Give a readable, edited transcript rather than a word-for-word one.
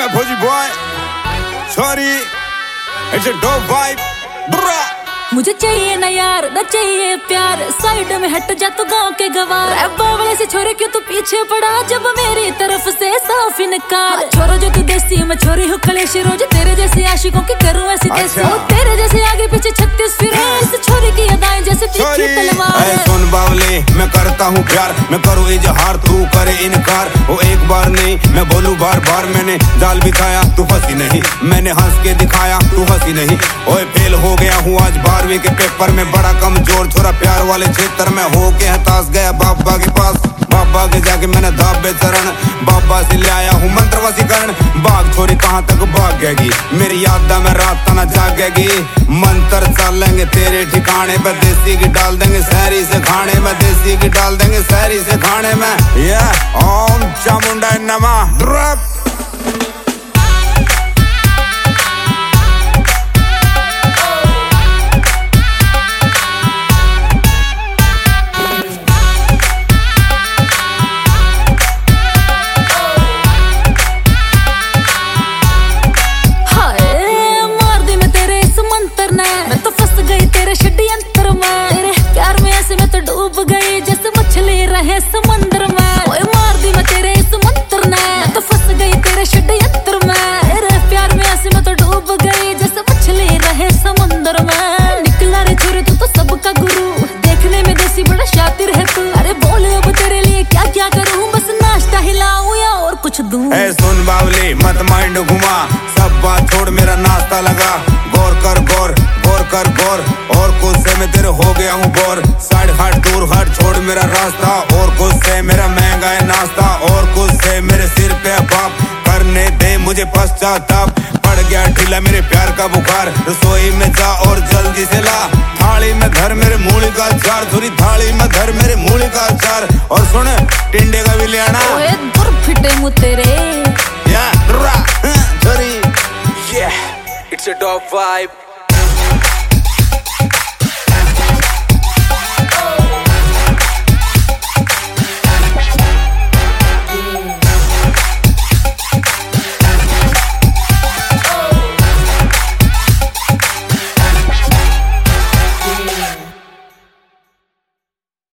मैं फौजी boy sorry it's a dope vibe bruh. मुझे चाहिए ना यार ना चाहिए प्यार, साइड में हट जा तू गांव के गवार। बावले से छोरे क्यों तू पीछे पड़ा जब मेरी तरफ से साफ इनकार। छोरो जो तू देसी मैं छोरी हूँ खलेशी, रोज तेरे जैसे आशिकों की करूँ ऐसी कैसे। तेरे जैसे आगे पीछे 36 फिर इस छोरी की अदाएं जैसे तीखी तलवार। सुन बावले मैं करता हूँ प्यार, मैं करूँ इजहार तू करे इनकार। वो एक बार नहीं मैं बोलूँ बार बार, मैंने जाल बिछाया तू फंसी नहीं, मैंने हंस के दिखाया तू हंसी नहीं। ओए फेल हो गया हूँ आज 12वीं के पेपर में, बड़ा कमजोर छोरा प्यार वाले क्षेत्र में हो के हताश गया बाबा के पास। बाबा के जाके मैंने धाबे चरण, बाबा से ले आया हूँ मंत्र वसीकरण। बाग छोरी कहाँ तक भागेगी, मेरी याद में रात ना जागेगी। मंत्र चलेंगे तेरे ठिकाने पे, देसी की डाल देंगे शहरी से खाने में, देसी की डाल देंगे शहरी से खाने में। ओम चामुंडा नमः द्रप। समंदर में ओए मार दी मैं तेरे इस मंत्र ने, तो फंस गई तेरे षड्यंत्र में। तेरे प्यार में ऐसे मैं तो डूब गई जैसे मछली रहे समंदर में। निकला रे छोरे तू तो सबका गुरु, देखने में देसी बड़ा शातिर है तू। अरे बोले अब तेरे लिए क्या क्या करूं, बस नाश्ता हिलाऊं या और कुछ दूं। ए सुन बावली मत माइंड घुमा, सब बात छोड़ मेरा नाश्ता लगा। गौर कर गौर गौर कर गौर, और कुछ से मैं तेरे हो गया हूँ बोर। साइड हट दूर हट छोड़ मेरा रास्ता, और कुछ से मेरा महंगा है नाश्ता। और कुछ से मेरे सिर पे बाप करने दे मुझे पश्चाताप। पड़ गया ढीला मेरे प्यार का बुखार, रसोई में जा और जल्दी से ला। थाली में धर मेरे मूली का अचार, थोड़ी थाली में धर मेरे मूली का अचार। और सुन टिंडे का भी ले आना। ओए धुर फिटे मुँह तेरे या रा छोरी। Yeah, it's a dope vibe.